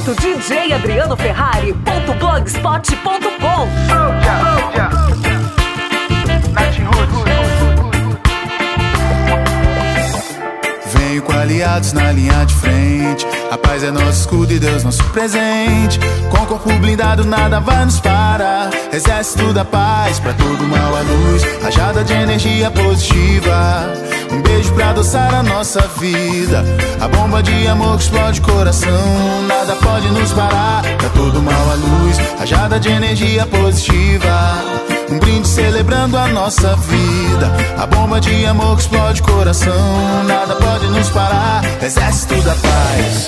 www.djadrianoferrari.blogspot.com. Venho com aliados na linha de frente. A paz é nosso escudo e Deus nosso presente. Com corpo blindado nada vai nos parar. Exército da paz, pra todo mal a luz. Rajada de energia positiva. Um beijo pra adoçar a nossa vida. A bomba de amor que explode o coração. Nada pode nos parar, pra todo mal a luz. Rajada de energia positiva. Um brinde celebrando a nossa vida. A bomba de amor que explode o coração. Nada pode nos parar, exército da paz.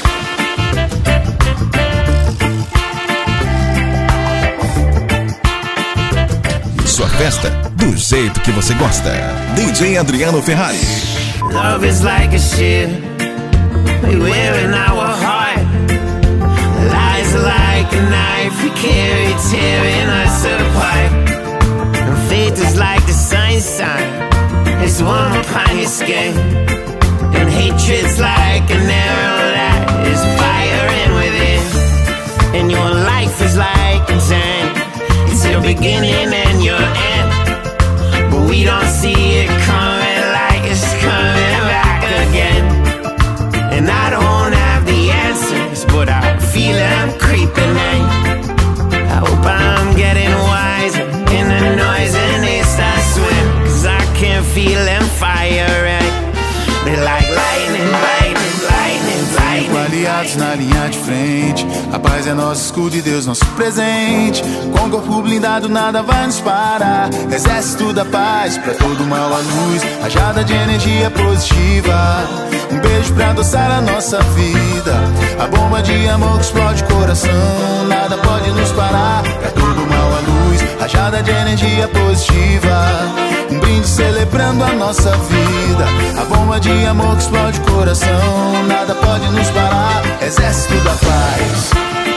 Sua festa do jeito que você gosta. DJ Adriano Ferrari. Love is like a ship we wear in our heart. Lies are like a knife we carry, tearing us apart. And faith is like the sunshine, it's warm upon your skin. And hatred's like an arrow that is firing within. And your life is like a time, it's your beginning and your end. But we don't see it coming like it's coming back again. And I don't have the answers, but I feel them creeping in. I hope I'm getting wiser in the noise and they start swimming. Cause I can feel them firing. They like lightning, lightning, lightning, lightning. Aliados na linha de frente. A paz é nosso escudo e Deus nosso presente. Com corpo blindado nada vai nos parar. Exército da paz, pra todo mal a luz. Rajada de energia positiva. Um beijo pra adoçar a nossa vida. A bomba de amor que explode o coração. Nada pode nos parar, pra todo mal a luz. Rajada de energia positiva. Um brinde celebrando a nossa vida. A bomba de amor que explode o coração. Nada pode nos parar, exército da paz.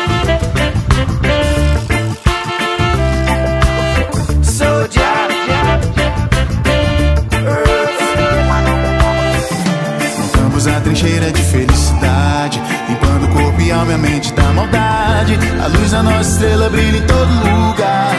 Montamos a trincheira de felicidade, limpando o corpo e alma e a mente da maldade. A luz da nossa estrela brilha em todo lugar.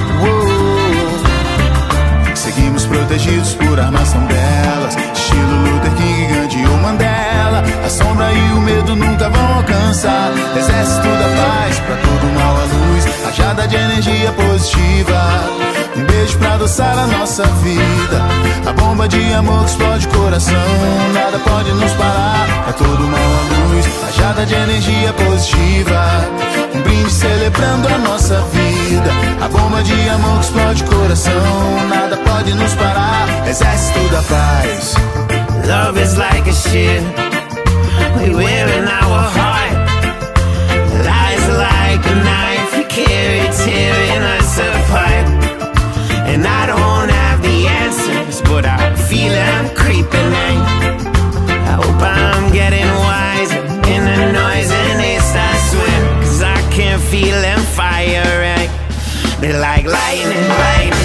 Seguimos protegidos por armação delas, estilo Luther King, Gandhi ou Mandela. A sombra e o medo nunca vão alcançar. Exército da paz, pra todo mal a luz. Rajada de energia positiva. Um beijo pra adoçar a nossa vida. A bomba de amor que explode o coração. Nada pode nos parar, pra todo mal a luz. Rajada de energia positiva. Um brinde celebrando a nossa vida. A bomba de amor que explode o coração. Nada pode nos parar, exército da paz. Love is like a ship we wear in our heart. Lies are like a knife we carry, tearing us apart. And I don't have the answers, but I feel them creeping in. I hope I'm getting wiser in the noise and they start swimming. Cause I can feel them firing. They like lightning, lightning.